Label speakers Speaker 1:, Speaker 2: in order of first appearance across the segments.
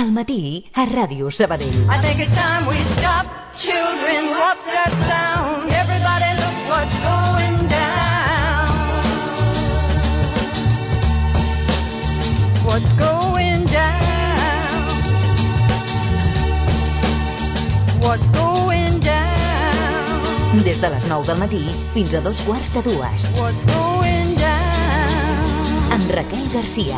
Speaker 1: Al matí, a Ràdio Sabadell.
Speaker 2: I think it's time we stop. Children, what's that sound? Everybody look what's going down. What's going down? What's going down?
Speaker 1: Des de les 9 del matí fins a 2:15.
Speaker 2: What's going down?
Speaker 1: Amb Raquel Garcia.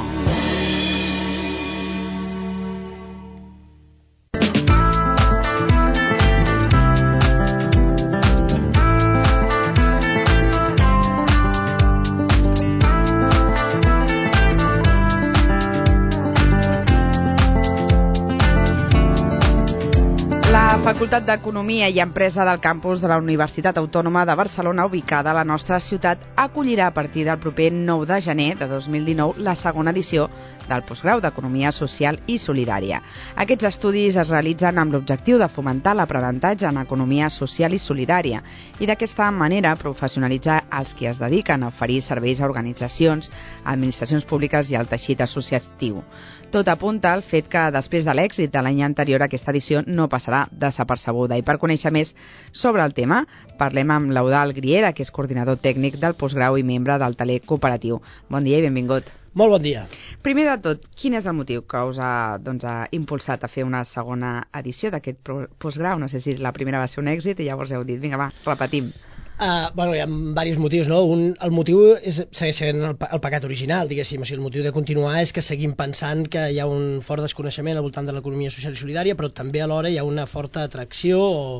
Speaker 3: La Facultat d'Economia i Empresa del campus de la Universitat Autònoma de Barcelona, ubicada a la nostra ciutat, acollirà a partir del proper 9 de gener de 2019 la segona edició del postgrau d'Economia Social i Solidària. Aquests estudis es realitzen amb l'objectiu de fomentar l'aprenentatge en economia social i solidària i d'aquesta manera professionalitzar els qui es dediquen a oferir serveis a organitzacions, administracions públiques i al teixit associatiu. Tot apunta al fet que després de l'èxit de l'any anterior aquesta edició no passarà desapercebuda. I per conèixer més sobre el tema, parlem amb l'Eudald Griera, que és coordinador tècnic del postgrau i membre del taler cooperatiu. Bon dia i benvingut.
Speaker 4: Molt bon dia.
Speaker 3: Primer de tot, quin és el motiu que us ha impulsat a fer una segona edició d'aquest postgrau? No sé si la primera va ser un èxit i llavors heu dit, vinga va, repetim.
Speaker 4: Hi ha diversos motius, no? El motiu segueix sent el pecat original, diguéssim. O sigui, el motiu de continuar és que seguim pensant que hi ha un fort desconeixement al voltant de l'economia social i solidària, però també alhora hi ha una forta atracció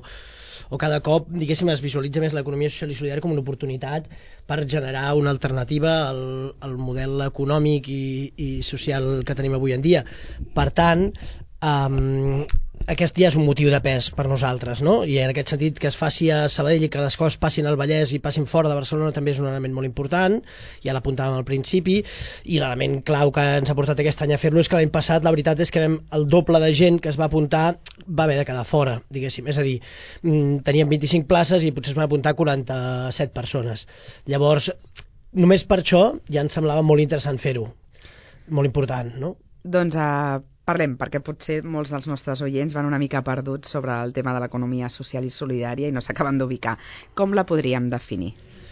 Speaker 4: o cada cop, diguéssim, es visualitza més l'economia social i solidària com una oportunitat per generar una alternativa al model econòmic i social que tenim avui en dia. Per tant, aquest ja és un motiu de pes per nosaltres, no? I en aquest sentit que es faci a Sabadell i que les coses passin al Vallès i passin fora de Barcelona també és un element molt important, ja l'apuntàvem al principi, i l'element clau que ens ha portat aquest any a fer-lo és que l'any passat la veritat és que el doble de gent que es va apuntar va haver de quedar fora, diguéssim. És a dir, teníem 25 places i potser es van apuntar 47 persones. Llavors, només per això ja ens semblava molt interessant fer-ho, molt important, no?
Speaker 3: Doncs parlem, perquè potser molts dels nostres oients van una mica perduts sobre el tema de l'economia social i solidària i no s'acaben d'ubicar. Com la podríem definir?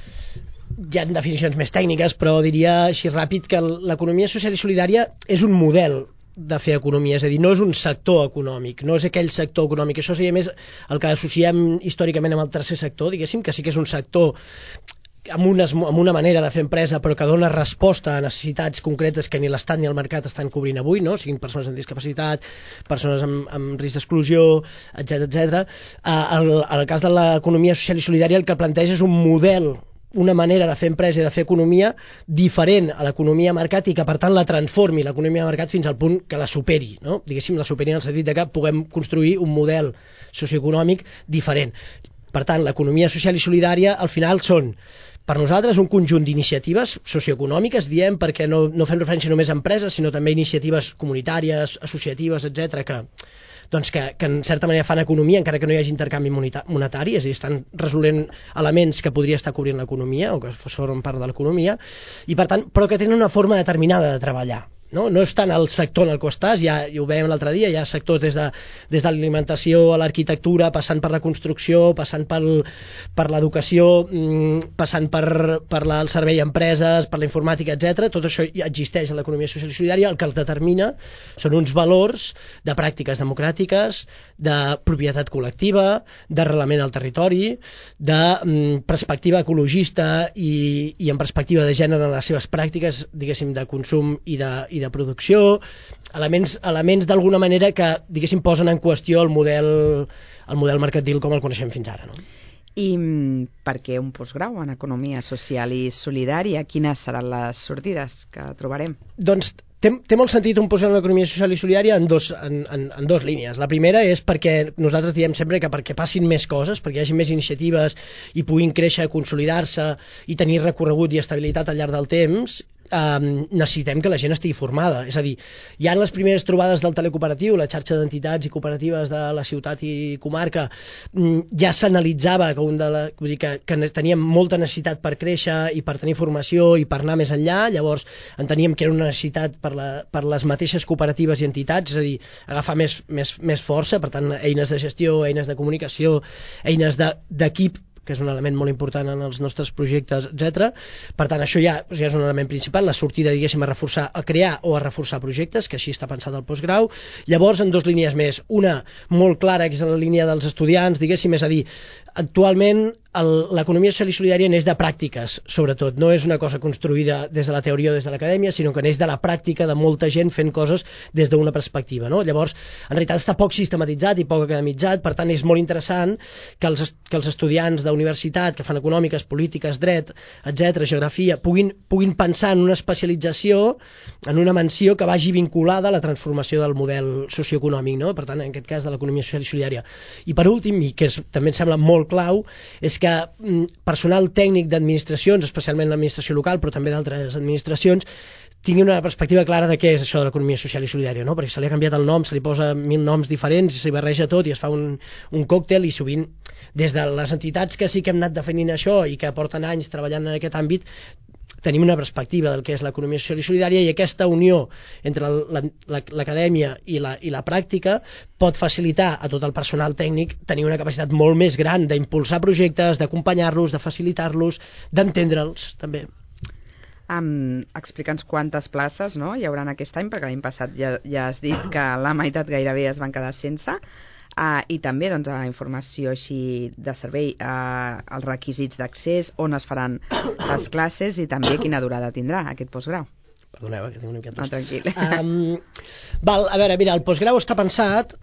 Speaker 4: Hi ha definicions més tècniques, però diria així ràpid que l'economia social i solidària és un model de fer economia, és a dir, no és un sector econòmic, no és aquell sector econòmic. Això seria més el que associem històricament amb el tercer sector, diguéssim, que sí que és un sector amb una manera de fer empresa però que dona resposta a necessitats concretes que ni l'Estat ni el mercat estan cobrint avui, no? Siguin persones amb discapacitat, persones amb risc d'exclusió, etc. En el cas de l'economia social i solidària el que planteja és un model, una manera de fer empresa i de fer economia diferent a l'economia de mercat i que per tant la transformi l'economia de mercat fins al punt que la superi, no? Diguéssim, la superi en el sentit de que puguem construir un model socioeconòmic diferent. Per tant, l'economia social i solidària al final són per nosaltres un conjunt d'iniciatives socioeconòmiques, diem, perquè no fem referència només a empreses, sinó també a iniciatives comunitàries, associatives, etc., que en certa manera fan economia, encara que no hi hagi intercanvi monetari, és a dir, estan resolent elements que podria estar cobrint l'economia o que formen part de l'economia, i per tant, però que tenen una forma determinada de treballar. No és tant el sector en el que estàs, ja ho veiem l'altre dia, hi ha sectors des de l'alimentació a l'arquitectura, passant per la construcció, passant per l'educació, passant per el servei a empreses, per la informàtica, etc. Tot això ja existeix a l'economia social i solidària. El que els determina són uns valors de pràctiques democràtiques, de propietat col·lectiva, d'arrelament al territori, de perspectiva ecologista i en perspectiva de gènere en les seves pràctiques, diguéssim, de consum i de producció, elements d'alguna manera que, diguéssim, posen en qüestió el model mercantil com el coneixem fins ara, no?
Speaker 3: I per què un postgrau en economia social i solidària? Quines seran les sortides que trobarem?
Speaker 4: Doncs té molt sentit un postgrau en economia social i solidària en dos línies. La primera és perquè nosaltres diem sempre que perquè passin més coses, perquè hi hagi més iniciatives i puguin créixer, consolidar-se i tenir recorregut i estabilitat al llarg del temps, necessitem que la gent estigui formada. És a dir, hi ha les primeres trobades del telecooperatiu, la xarxa d'entitats i cooperatives de la ciutat i comarca, ja s'analitzava que teníem molta necessitat per créixer i per tenir formació i per anar més enllà. Llavors enteníem que era una necessitat per les mateixes cooperatives i entitats, és a dir, agafar més força, per tant, eines de gestió, eines de comunicació, eines d'equip, que és un element molt important en els nostres projectes, etc. Per tant, això ja és un element principal, la sortida, diguéssim, a crear o a reforçar projectes, que així està pensat el postgrau. Llavors, en 2 línies més. Una molt clara, que és en la línia dels estudiants, diguéssim, és a dir, actualment l'economia social i solidària neix de pràctiques, sobretot. No és una cosa construïda des de la teoria o des de l'acadèmia, sinó que neix de la pràctica de molta gent fent coses des d'una perspectiva, no? Llavors, en realitat està poc sistematitzat i poc academitzat, per tant és molt interessant que els estudiants d'universitat que fan econòmiques, polítiques, dret, etc., geografia, puguin pensar en una especialització, en una menció que vagi vinculada a la transformació del model socioeconòmic, no? Per tant, en aquest cas de l'economia social i solidària. I per últim, i que també em sembla molt clau, és que personal tècnic d'administracions, especialment l'administració local, però també d'altres administracions, tingui una perspectiva clara de què és això de l'economia social i solidària, no? Perquè se li ha canviat el nom, se li posa 1000 noms diferents, s'hi barreja tot i es fa un còctel, i sovint des de les entitats que sí que hem anat definint això i que porten anys treballant en aquest àmbit, tenim una perspectiva del que és l'economia social i solidària, i aquesta unió entre l'acadèmia i la pràctica pot facilitar a tot el personal tècnic tenir una capacitat molt més gran d'impulsar projectes, d'acompanyar-los, de facilitar-los, d'entendre'ls també.
Speaker 3: Explica'ns quantes places, no, hi haurà aquest any, perquè l'any passat ja has dit que la meitat gairebé es van quedar sense. I també informació així de servei, els requisits d'accés, on es faran les classes i també quina durada tindrà aquest postgrau.
Speaker 4: Perdoneu, que tinc una miqueta.
Speaker 3: Tranquil.
Speaker 4: A veure, mira, el postgrau està pensat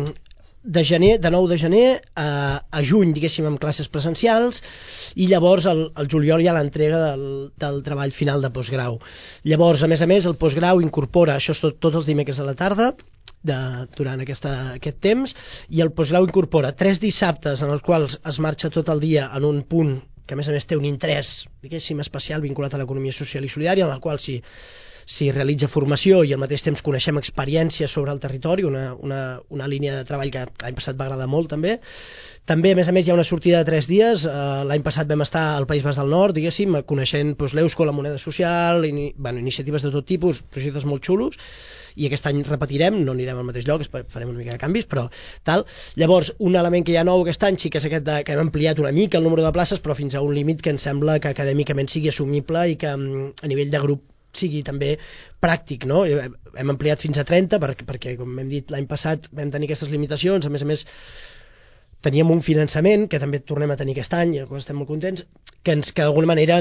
Speaker 4: de 9 de gener a juny, diguéssim, amb classes presencials, i llavors al juliol hi ha l'entrega del treball final de postgrau. Llavors, a més, el postgrau incorpora, això és tots els dimecres a la tarda, durant aquest temps, i el postgrau incorpora 3 dissabtes en els quals es marxa tot el dia en un punt que a més té un interès, diguéssim, especial vinculat a l'economia social i solidària, en el qual s'hi realitza formació i al mateix temps coneixem experiències sobre el territori, una línia de treball que l'any passat va agradar molt també. També, a més, hi ha una sortida de 3 dies. L'any passat vam estar al País Basc del Nord, diguéssim, coneixent l'Eusko, la moneda social, iniciatives de tot tipus, projectes molt xulos, i aquest any repetirem, no anirem al mateix lloc, farem una mica de canvis, però tal. Llavors, un element que hi ha nou aquest any sí que és aquest que hem ampliat una mica el número de places, però fins a un límit que ens sembla que acadèmicament sigui assumible i que a nivell de grup sigui també pràctic, no? Hem ampliat fins a 30 perquè, com hem dit, l'any passat vam tenir aquestes limitacions, a més teníem un finançament, que també tornem a tenir aquest any, i estem molt contents, que d'alguna manera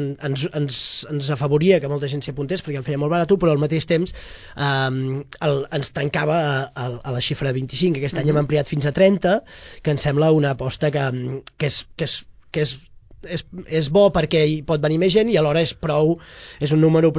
Speaker 4: ens afavoria que molta gent s'hi apuntés, perquè el feia molt barat, però al mateix temps ens tancava a la xifra de 25. Aquest any hem ampliat fins a 30, que ens sembla una aposta que és bo perquè hi pot venir més gent, i alhora és un número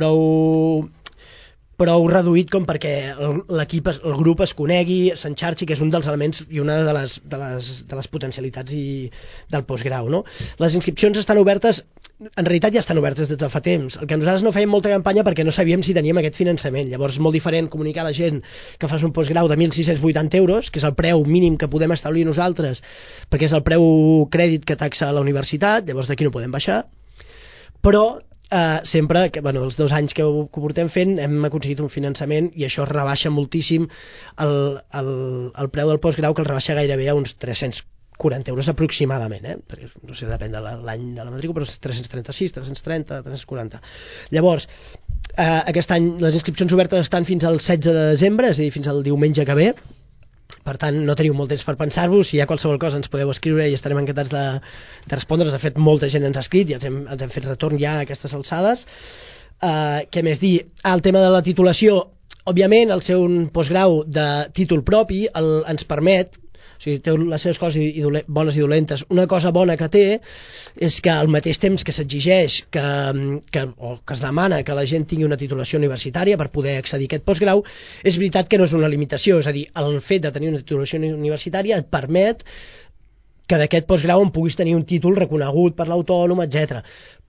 Speaker 4: prou reduït com perquè el grup es conegui, s'enxarxi, que és un dels elements i una de les potencialitats del postgrau, no? Les inscripcions estan obertes, en realitat ja estan obertes des de fa temps. El que nosaltres no fèiem molta campanya perquè no sabíem si teníem aquest finançament. Llavors és molt diferent comunicar a la gent que fas un postgrau de 1.680 euros, que és el preu mínim que podem establir nosaltres, perquè és el preu crèdit que taxa la universitat, llavors d'aquí no podem baixar, però sempre, els 2 anys que ho portem fent, hem aconseguit un finançament i això rebaixa moltíssim el preu del postgrau, que el rebaixa gairebé a uns 340 euros aproximadament, perquè no sé, depèn de l'any de la matrícula, però 336, 330, 340. Llavors, aquest any les inscripcions obertes estan fins al 16 de desembre, és a dir, fins al diumenge que ve. Per tant, no teniu molt temps per pensar-vos. Si hi ha qualsevol cosa ens podeu escriure i estarem encantats de respondre's. De fet, molta gent ens ha escrit i els hem fet retorn ja a aquestes alçades. Què més dir? El tema de la titulació, òbviament, el ser un postgrau de títol propi ens permet, o sigui, té les seves coses bones i dolentes. Una cosa bona que té és que al mateix temps que s'exigeix o que es demana que la gent tingui una titulació universitària per poder accedir a aquest postgrau, és veritat que no és una limitació, és a dir, el fet de tenir una titulació universitària et permet que d'aquest postgrau en puguis tenir un títol reconegut per l'autònom, etc.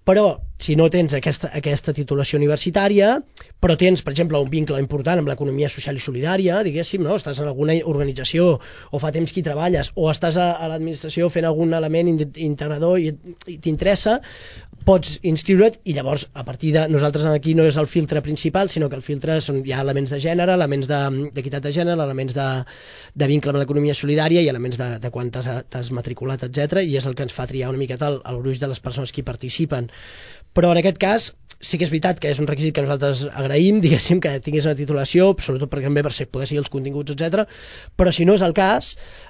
Speaker 4: Però si no tens aquesta titulació universitària, però tens, per exemple, un vincle important amb l'economia social i solidària, diguéssim, no? Estàs en alguna organització o fa temps que hi treballes o estàs a l'administració fent algun element integrador i t'interessa, pots inscriure't i llavors a partir de... Nosaltres aquí no és el filtre principal, sinó que el filtre són ja elements de gènere, elements d'equitat de gènere, elements de vincle amb l'economia solidària i elements de quan t'has matriculat, etc. I és el que ens fa triar una miqueta el gruix de les persones que hi participen. Però en aquest cas sí que és veritat que és un requisit que nosaltres agraïm, diguéssim, que tinguis una titulació, sobretot perquè també per poder seguir els continguts, etc. Però si no és el cas,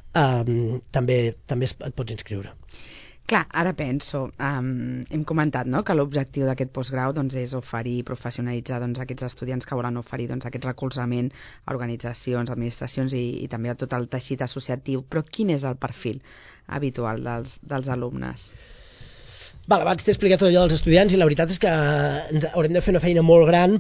Speaker 4: també et pots inscriure.
Speaker 3: Clar, ara penso, hem comentat, no?, que l'objectiu d'aquest postgrau doncs, és oferir i professionalitzar aquests estudiants que volen oferir aquest recolzament a organitzacions, administracions i també a tot el teixit associatiu. Però quin és el perfil habitual dels alumnes?
Speaker 4: Abans t'he explicat tot allò dels estudiants i la veritat és que ens haurem de fer una feina molt gran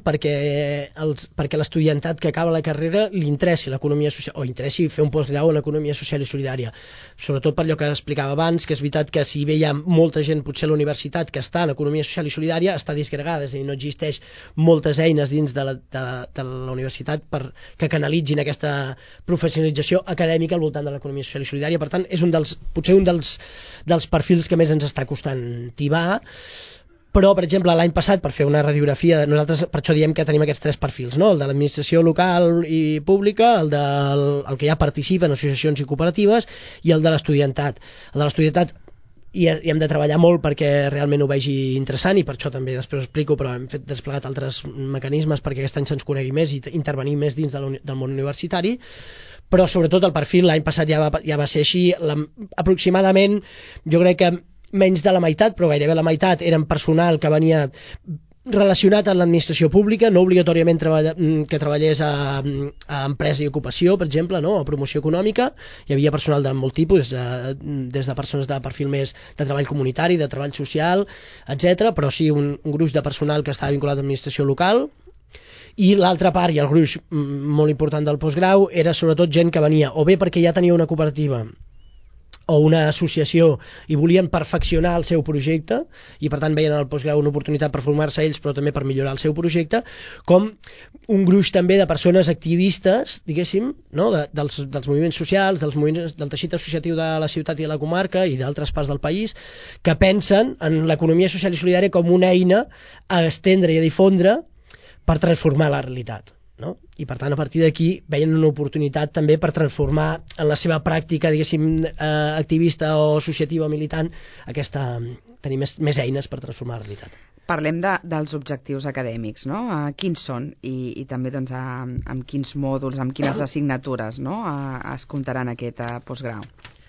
Speaker 4: perquè l'estudiantat que acaba la carrera li interessi l'economia social, o interessi fer un postgrau en economia social i solidària. Sobretot per allò que explicava abans, que és veritat que si bé hi ha molta gent potser a la universitat que està en economia social i solidària, està disgregada, és a dir, no existeix moltes eines dins de la universitat que canalitzin aquesta professionalització acadèmica al voltant de l'economia social i solidària. Per tant, és potser un dels perfils que més ens està costant tibar, però, per exemple, l'any passat, per fer una radiografia, nosaltres per això diem que tenim aquests 3 perfils, no? El de l'administració local i pública, el que ja participa en associacions i cooperatives, i el de l'estudiantat. El de l'estudiantat i hem de treballar molt perquè realment ho vegi interessant, i per això també després ho explico, però hem desplegat altres mecanismes perquè aquest any se'ns conegui més i intervenir més dins del món universitari. Però sobretot el perfil l'any passat ja va ser així, aproximadament, jo crec que menys de la meitat, però gairebé la meitat eren personal que venia relacionat amb l'administració pública, no obligatòriament que treballés a empresa i ocupació, per exemple, no? A promoció econòmica. Hi havia personal de molt tipus, des de persones de perfil més de treball comunitari, de treball social, etc. Però sí un gruix de personal que estava vinculat a l'administració local. I l'altra part, i el gruix molt important del postgrau, era sobretot gent que venia o bé perquè ja tenia una cooperativa o una associació i volien perfeccionar el seu projecte i per tant veien en el postgrau una oportunitat per formar-se ells però també per millorar el seu projecte, com un gruix també de persones activistes, diguéssim, no? dels moviments socials, del teixit associatiu de la ciutat i de la comarca i d'altres parts del país, que pensen en l'economia social i solidària com una eina a estendre i a difondre per transformar la realitat. No? I per tant a partir d'aquí veien una oportunitat també per transformar en la seva pràctica, diguéssim, activista o associativa o militant, tenir més eines per transformar la realitat.
Speaker 3: Parlem dels objectius acadèmics, no? Quins són? I també doncs, amb quins mòduls, amb quines assignatures, no? Es comptaran aquest postgrau.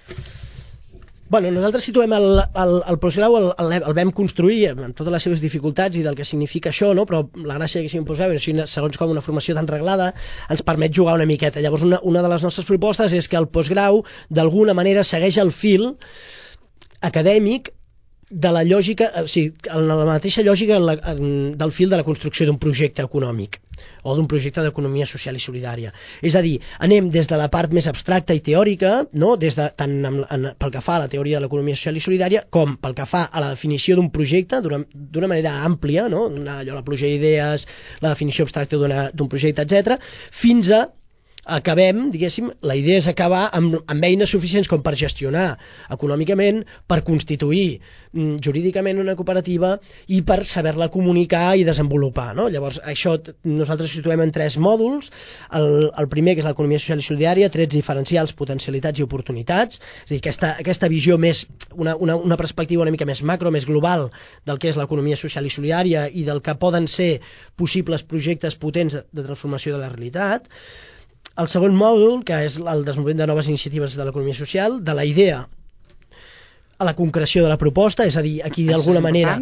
Speaker 4: Nosaltres situem el postgrau, el vam construir amb totes les seves dificultats i del que significa això, no? Però la gràcia que sigui un postgrau, segons com una formació tan reglada, ens permet jugar una miqueta. Llavors, una de les nostres propostes és que el postgrau, d'alguna manera, segueix el fil acadèmic de la lògica, o sigui, en la mateixa lògica del fil de la construcció d'un projecte econòmic o d'un projecte d'economia social i solidària. És a dir, anem des de la part més abstracta i teòrica, no? Tant pel que fa a la teoria de l'economia social i solidària com pel que fa a la definició d'un projecte d'una manera àmplia, no? La pluja d'idees, la definició abstracta d'un projecte, etc., fins a acabem, diguéssim, la idea és acabar amb eines suficients com per gestionar econòmicament, per constituir jurídicament una cooperativa i per saber-la comunicar i desenvolupar, no? Llavors, això nosaltres ho situem en 3 mòduls. El primer, que és l'economia social i solidària, trets diferencials, potencialitats i oportunitats, és a dir, aquesta visió més, una perspectiva una mica més macro, més global del que és l'economia social i solidària i del que poden ser possibles projectes potents de transformació de la realitat. El segon mòdul, que és el desenvolupament de noves iniciatives de l'economia social, de la idea a la concreció de la proposta, és a dir, aquí d'alguna manera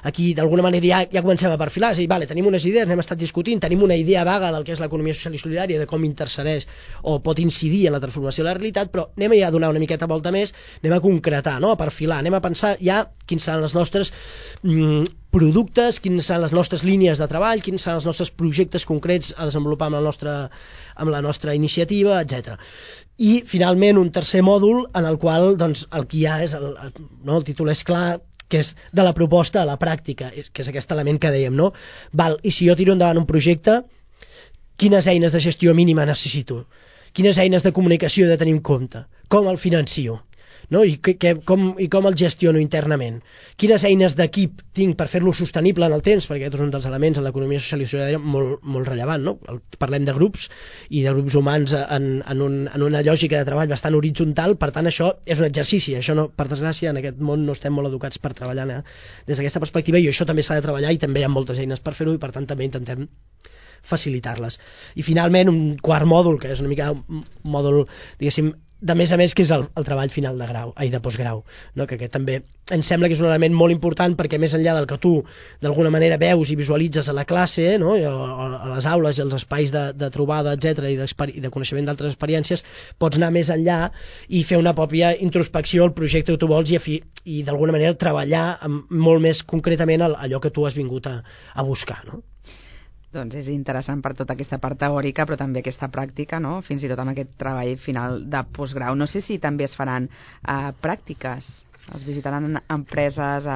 Speaker 4: ja comencem a perfilar, és a dir, tenim unes idees, n'hem estat discutint, tenim una idea vaga del que és l'economia social i solidària, de com intercedeix o pot incidir en la transformació de la realitat, però anem ja a donar una miqueta volta més, anem a concretar, no? A perfilar, anem a pensar ja quins seran els nostres productes, quines seran les nostres línies de treball, quins seran els nostres projectes concrets a desenvolupar amb la nostra iniciativa, etc. I finalment un tercer mòdul en el qual el que hi ha és el títol és clar, que és de la proposta a la pràctica, que és aquest element que dèiem, no? Val, i si jo tiro endavant un projecte, quines eines de gestió mínima necessito? Quines eines de comunicació he de tenir en compte? Com el financio? No? I com el gestiono internament? Quines eines d'equip tinc per fer-lo sostenible en el temps? Perquè aquest és un dels elements en l'economia social i solidària molt rellevant. No? Parlem de grups i de grups humans en una lògica de treball bastant horitzontal, per tant això és un exercici. Això no, per desgràcia, en aquest món no estem molt educats per treballar des d'aquesta perspectiva, i això també s'ha de treballar, i també hi ha moltes eines per fer-ho, i per tant també intentem facilitar-les. I finalment un quart mòdul, que és una mica un mòdul, diguéssim, de més a més, que és el treball final de postgrau, no? Que aquest també em sembla que és un element molt important, perquè més enllà del que tu d'alguna manera veus i visualitzes a la classe, no? A les aules i els espais de trobada, etc, i de coneixement d'altres experiències, pots anar més enllà i fer una pròpia introspecció al projecte que tu vols, i d'alguna manera treballar molt més concretament allò que tu has vingut a buscar, no?
Speaker 3: Doncs és interessant per tota aquesta part teòrica, però també aquesta pràctica, no? Fins i tot amb aquest treball final de postgrau. No sé si també es faran pràctiques, es visitaran empreses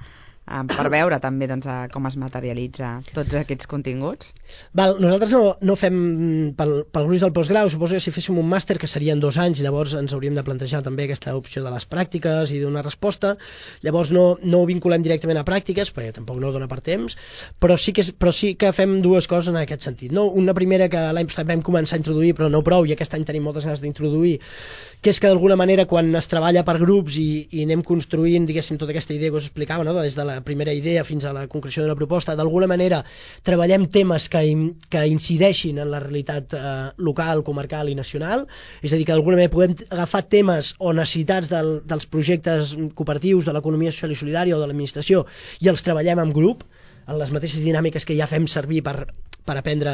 Speaker 3: per veure també doncs, com es materialitza tots aquests continguts.
Speaker 4: Val, nosaltres no fem pel gruix del postgrau. Suposo que si féssim un màster, que serien 2 anys, llavors ens hauríem de plantejar també aquesta opció de les pràctiques i donar resposta. Llavors no ho vinculem directament a pràctiques, perquè tampoc no dona per temps, però sí que fem 2 coses en aquest sentit, no? Una primera, que l'any passat vam començar a introduir, però no prou, i aquest any tenim moltes ganes d'introduir, que és que d'alguna manera quan es treballa per grups i anem construint, diguéssim, tota aquesta idea que us explicava, no? Des de la primera idea fins a la concreció de la proposta, d'alguna manera treballem temes que incideixin en la realitat local, comarcal i nacional, és a dir, que d'alguna manera podem agafar temes o necessitats dels projectes cooperatius, de l'economia social i solidària o de l'administració, i els treballem en grup, en les mateixes dinàmiques que ja fem servir per aprendre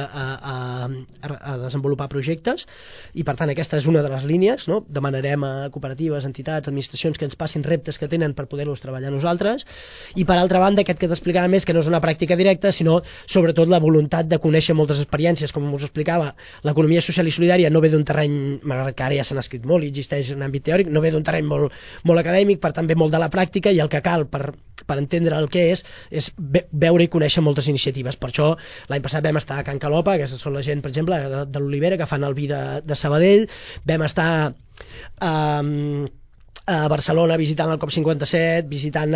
Speaker 4: a desenvolupar projectes, i per tant aquesta és una de les línies, no? Demanarem a cooperatives, entitats, administracions que ens passin reptes que tenen per poder-los treballar nosaltres, i per altra banda aquest que t'explicava més, que no és una pràctica directa, sinó sobretot la voluntat de conèixer moltes experiències. Com us explicava, l'economia social i solidària no ve d'un terreny, malgrat que ara ja s'han escrit molt i existeix en àmbit teòric, no ve d'un terreny molt acadèmic, per tant ve molt de la pràctica, i el que cal per entendre el que és veure i conèixer moltes iniciatives. Per això l'any passat vam estar a Can Calopa, que són la gent, per exemple, de l'Olivera, que fan el vi de Sabadell. Vam estar a Barcelona visitant el COP57, visitant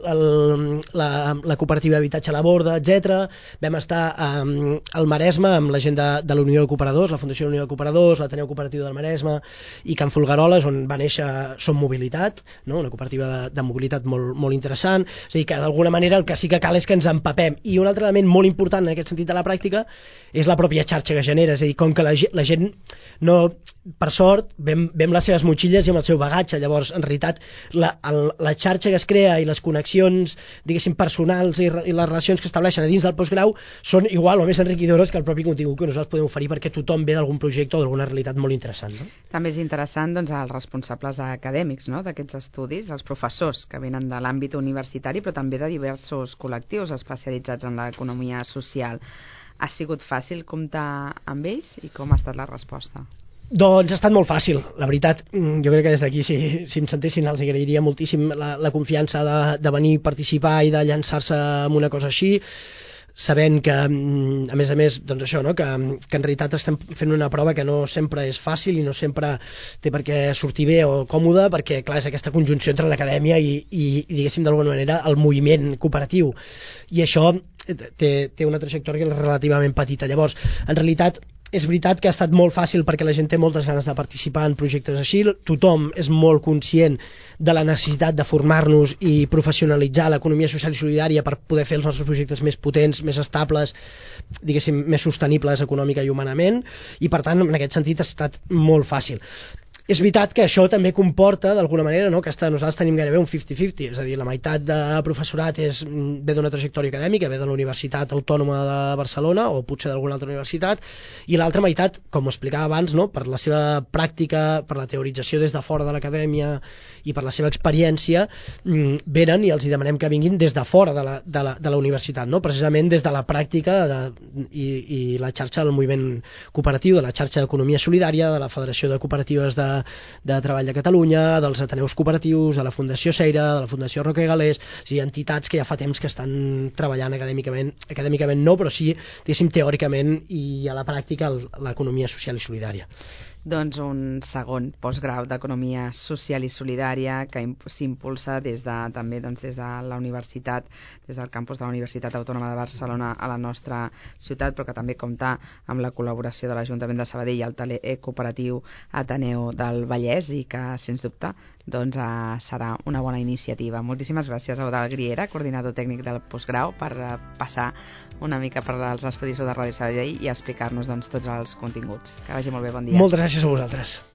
Speaker 4: la cooperativa d'habitatge a la Borda, etc. Vam estar al Maresme amb la gent de l'Unió de Cooperadors, la Fundació de l'Unió de Cooperadors, l'Ateneu Cooperatiu del Maresme i Can Folgueroles, on va néixer Som Mobilitat, no? Una cooperativa de mobilitat molt interessant. És a dir, que d'alguna manera el que sí que cal és que ens empapem. I un altre element molt important en aquest sentit de la pràctica és la pròpia xarxa que genera. És a dir, com que la gent no, per sort, vem les seves motxilles i amb el seu bagatge. Llavors, en realitat, la xarxa que es crea i les connexions, diguéssim, personals i les relacions que estableixen a dins del postgrau són igual o més enriquidores que el propi contingut que nosaltres podem oferir, perquè tothom ve d'algun projecte o d'alguna realitat molt interessant, no?
Speaker 3: També és interessant, doncs, els responsables acadèmics, no?, d'aquests estudis, els professors que venen de l'àmbit universitari, però també de diversos col·lectius especialitzats en l'economia social. Ha sigut fàcil comptar amb ells i com ha estat la resposta?
Speaker 4: Doncs ha estat molt fàcil, la veritat. Jo crec que des d'aquí, si em sentessin, els agrairia moltíssim la confiança de venir a participar i de llançar-se en una cosa així, sabent que, a més, doncs això, no? que en realitat estem fent una prova que no sempre és fàcil i no sempre té per què sortir bé o còmode, perquè, clar, és aquesta conjunció entre l'acadèmia i diguéssim, d'alguna manera, el moviment cooperatiu. I això té una trajectòria relativament petita. Llavors, en realitat, és veritat que ha estat molt fàcil perquè la gent té moltes ganes de participar en projectes així, tothom és molt conscient de la necessitat de formar-nos i professionalitzar l'economia social i solidària per poder fer els nostres projectes més potents, més estables, diguéssim, més sostenibles econòmica i humanament, i per tant, en aquest sentit ha estat molt fàcil. És veritat que això també comporta, d'alguna manera, no? Que nosaltres tenim gairebé un 50-50, és a dir, la meitat de professorat ve d'una trajectòria acadèmica, ve de la Universitat Autònoma de Barcelona o potser d'alguna altra universitat, i l'altra meitat, com ho explicava abans, no? Per la seva pràctica, per la teorització des de fora de l'acadèmia i per la seva experiència, venen i els demanem que vinguin des de fora de la universitat, no? Precisament des de la pràctica i la xarxa del moviment cooperatiu, de la xarxa d'economia solidària, de la Federació de Cooperatives de de Treball de Catalunya, dels Ateneus Cooperatius, de la Fundació Seira, de la Fundació Roca i Galés, o sigui, entitats que ja fa temps que estan treballant acadèmicament no, però sí, diguéssim, teòricament i a la pràctica l'economia social i solidària.
Speaker 3: Doncs un segon postgrau d'Economia Social i Solidària que s'impulsa també des de la universitat, des del campus de la Universitat Autònoma de Barcelona a la nostra ciutat, però que també compta amb la col·laboració de l'Ajuntament de Sabadell i el Taler Cooperatiu Ateneu del Vallès i que, sens dubte, serà una bona iniciativa. Moltíssimes gràcies a Eudald Griera, coordinador tècnic del postgrau, per passar una mica per als estudis de Ràdio Sabadell i explicar-nos tots els continguts. Que vagi molt bé, bon dia.
Speaker 4: Moltes gràcies a vosaltres.